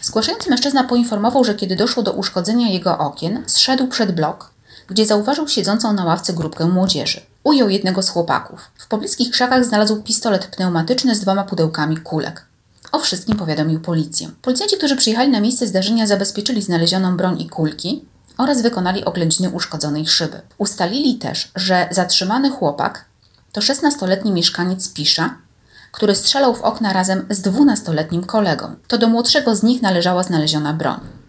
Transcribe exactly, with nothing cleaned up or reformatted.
Zgłaszający mężczyzna poinformował, że kiedy doszło do uszkodzenia jego okien, zszedł przed blok, gdzie zauważył siedzącą na ławce grupkę młodzieży. Ujął jednego z chłopaków. W pobliskich krzakach znalazł pistolet pneumatyczny z dwoma pudełkami kulek. O wszystkim powiadomił policję. Policjanci, którzy przyjechali na miejsce zdarzenia, zabezpieczyli znalezioną broń i kulki oraz wykonali oględziny uszkodzonej szyby. Ustalili też, że zatrzymany chłopak to szesnastoletni mieszkaniec Pisza, który strzelał w okna razem z dwunastoletnim kolegą. To do młodszego z nich należała znaleziona broń.